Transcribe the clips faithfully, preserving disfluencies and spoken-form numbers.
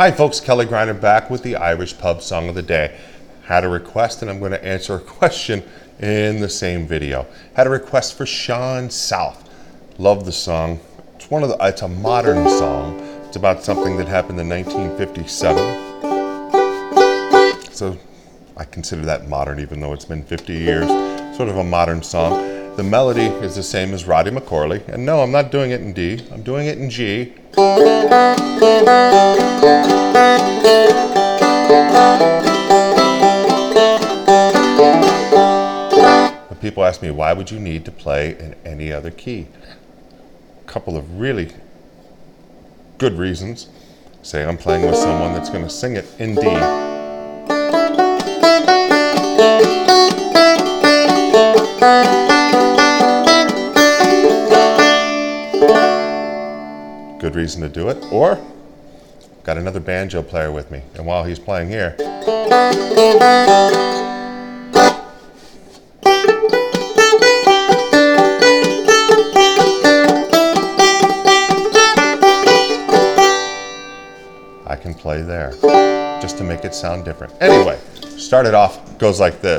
Hi folks, Kelly Griner back with the Irish Pub Song of the Day. Had a request and I'm going to answer a question in the same video. Had a request for Sean South. Love the song. It's one of the, it's a modern song. It's about something that happened in nineteen fifty-seven. So I consider that modern even though it's been fifty years. Sort of a modern song. The melody is the same as Roddy McCorley. And no, I'm not doing it in D. I'm doing it in G. When people ask me, why would you need to play in any other key? A couple of really good reasons. Say I'm playing with someone that's going to sing it in D. Good reason to do it. Or got another banjo player with me, and while he's playing here, I can play there just to make it sound different. Anyway, start it off, goes like this.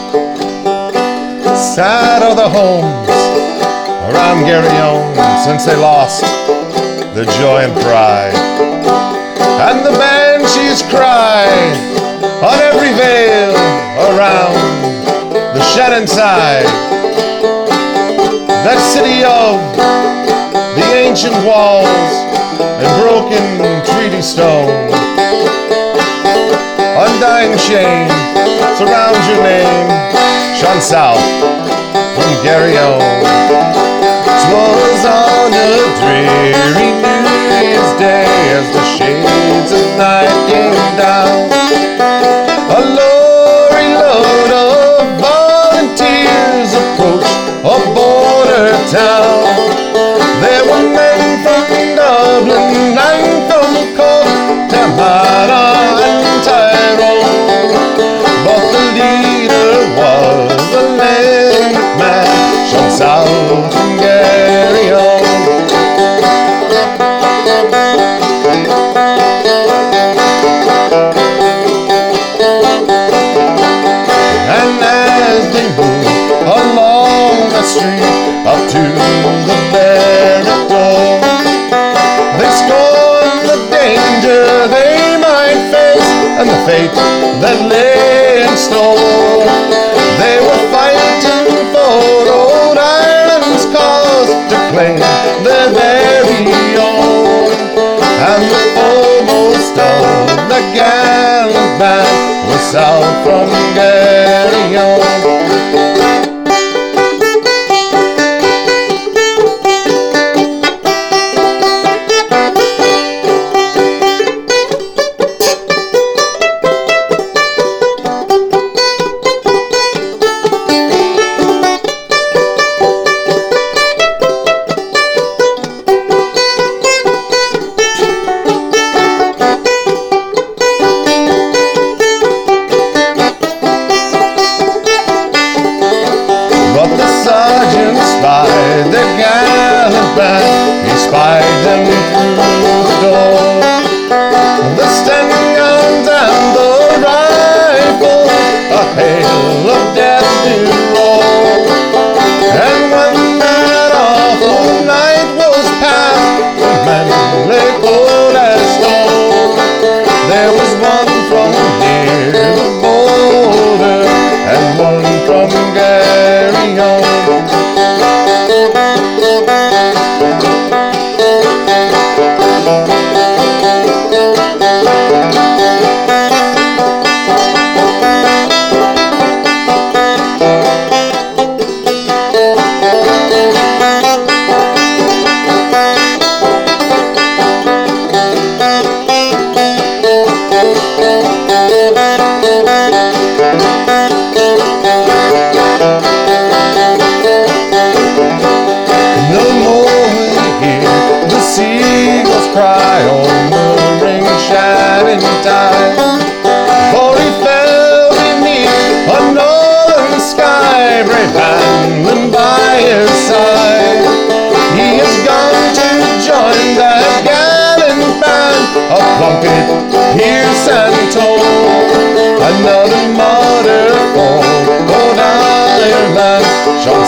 Sad are the homes around Garryowen since they lost their joy and pride, and the banshees cry on every vale around the Shannon side. That city of the ancient walls and broken treaty stone, undying shame surrounds your name, Sean South from Garryowen. 'Twas on a dreary New Year's Day as the shades of night came down, a lorry load of volunteers approached a border town. There were men from Dublin and from Cork, Tamara and Tyrone, but the leader was a Limerick man, Sean South from Garryowen.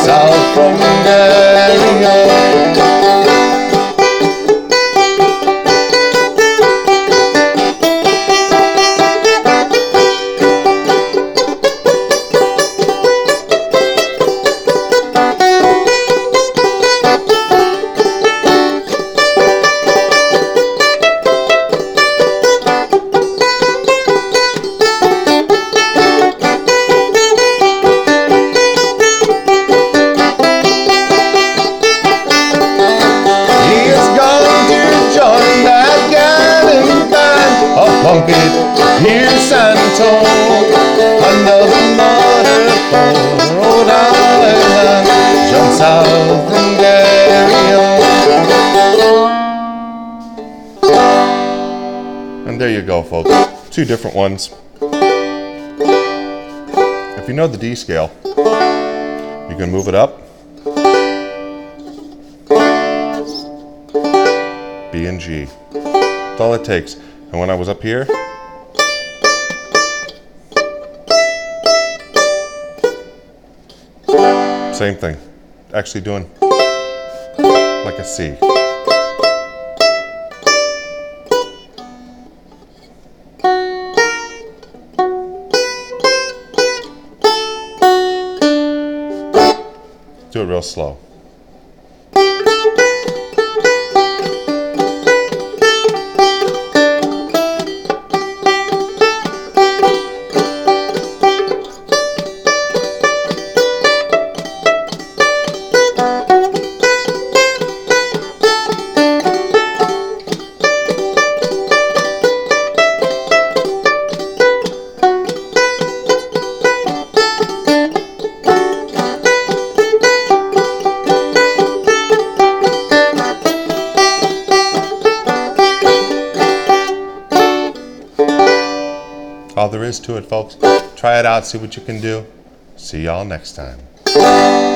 south from Darien. Here's San Antone, another mother for Rhode Island, jumps south and Darien. And there you go, folks. Two different ones. If you know the D scale, you can move it up. B and G. That's all it takes. And when I was up here, same thing. Actually doing like a C. Do it real slow. All there is to it, folks. Try it out, see what you can do. See y'all next time.